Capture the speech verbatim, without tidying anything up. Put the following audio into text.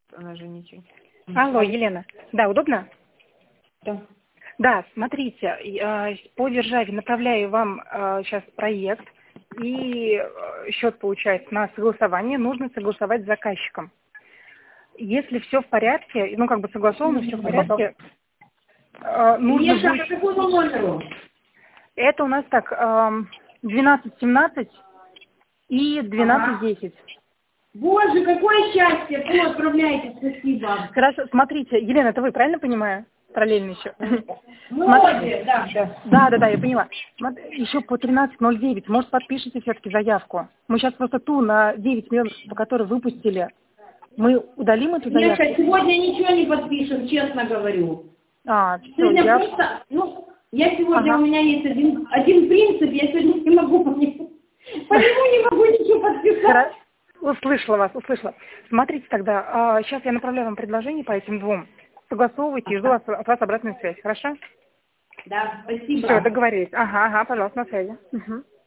Она же ничего. Алло, Елена. Да, удобно? Да. Да, смотрите, э, по Державе направляю вам э, сейчас проект, и э, счет получается на согласование, нужно согласовать с заказчиком. Если все в порядке, ну как бы согласовано, все в порядке, э, нужно Миша, будет... по какому номеру? Это у нас так, эм, двенадцать семнадцать и двенадцать Ага. десять. Боже, какое счастье! Вы отправляете, спасибо. Хорошо, смотрите, Елена, это вы, правильно понимаю? Параллельно еще. Молодец, да. Да, да, да, я поняла. Смотри, еще по тринадцать ноль девять, может, подпишите все-таки заявку. Мы сейчас просто ту на девять миллионов, по которой выпустили, мы удалим эту заявку? Миша, сегодня ничего не подпишем, честно говорю. А, все, Сегодня я... просто, ну, я сегодня, Ага. у меня есть один, один принцип, я сегодня не могу по нему, по нему не могу ничего подписать. Хоро- Услышала вас, услышала. Смотрите тогда, а, сейчас я направляю вам предложение по этим двум. Согласовывайте и жду от от вас обратную связь, хорошо? Да, спасибо. Все, договорились. Ага, ага, пожалуйста, на связи. Угу.